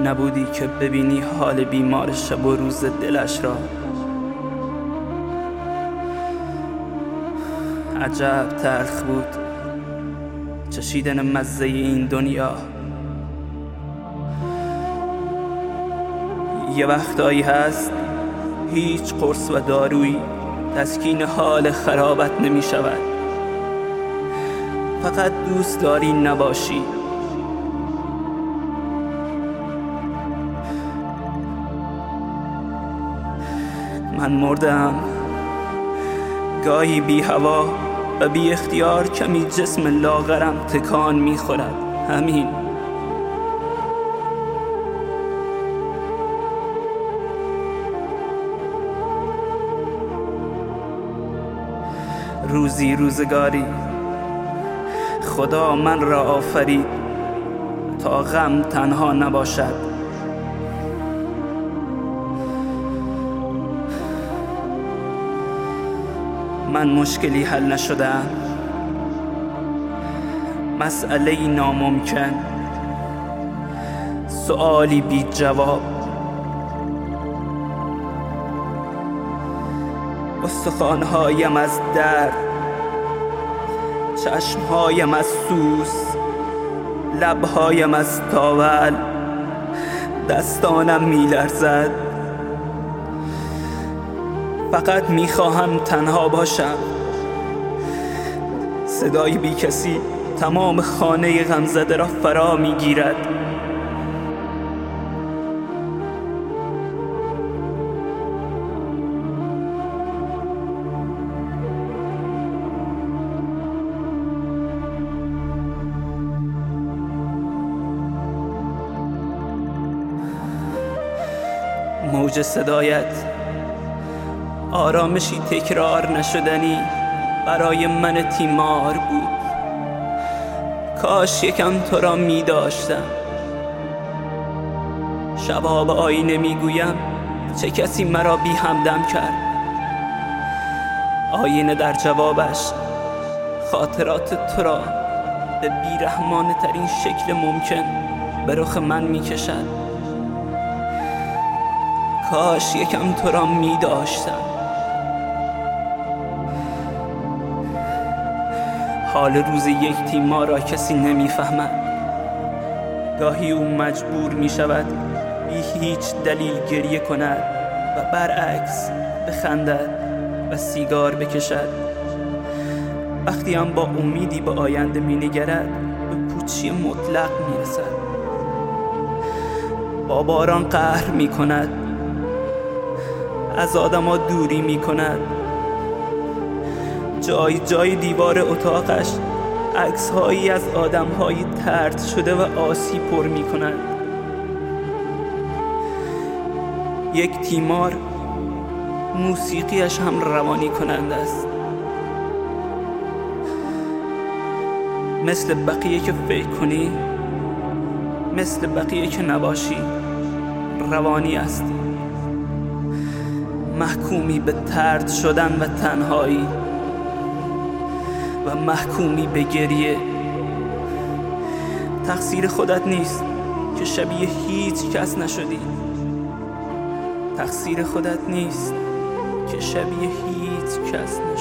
نبودی که ببینی حال بیمار شب و روز دلش را. عجب تلخ بود چشیدن مزه این دنیا. یه وقتایی هست هیچ قرص و دارویی تسکین حال خرابت نمی شود. فقط دوست داری نباشی. من مردم گاهی بی هوا و بی اختیار کمی جسم لاغرم تکان می خورد. همین. روزی روزگاری خدا من را آفرید تا غم تنها نباشد. من مشکلی حل نشدم، مسئله ناممکن، سؤالی بی جواب، استخوان‌هایم از درد، چشم‌هایم از سوز، لب‌هایم از تاول، دستانم می‌لرزد. فقط میخواهم تنها باشم. صدای بی کسی تمام خانه غمزده را فرا میگیرد. موج صدایت آرامشی تکرار نشدنی برای من تیمار بود. کاش یکم تو را می داشتم. شبها به آینه می گویم چه کسی مرا بی همدم کرد. آینه در جوابش خاطرات تو را به بیرحمانه ترین شکل ممکن به رخ من می کشد. کاش یکم تو را می داشتم. حال روز یک تیمار را کسی نمیفهمد. گاهی او مجبور می شود بی هیچ دلیل گریه کند و برعکس بخندد و سیگار بکشد. وقتی هم با امیدی به آینده می نگرد به پوچی مطلق می رسد. با باران قهر می کند، از آدم‌ها دوری می کند. جای جای دیوار اتاقش عکس‌هایی از آدم‌های طرد شده و آسی پر می‌کند. یک تیمار موسیقیش هم روانی کننده است. مثل بقیه که فکر کنی، مثل بقیه که نباشی، روانی است. محکومی به طرد شدن و تنهایی و محکومی به گریه. تقصیر خودت نیست که شبیه هیچ کس نشدی. تقصیر خودت نیست که شبیه هیچ کس نشدی.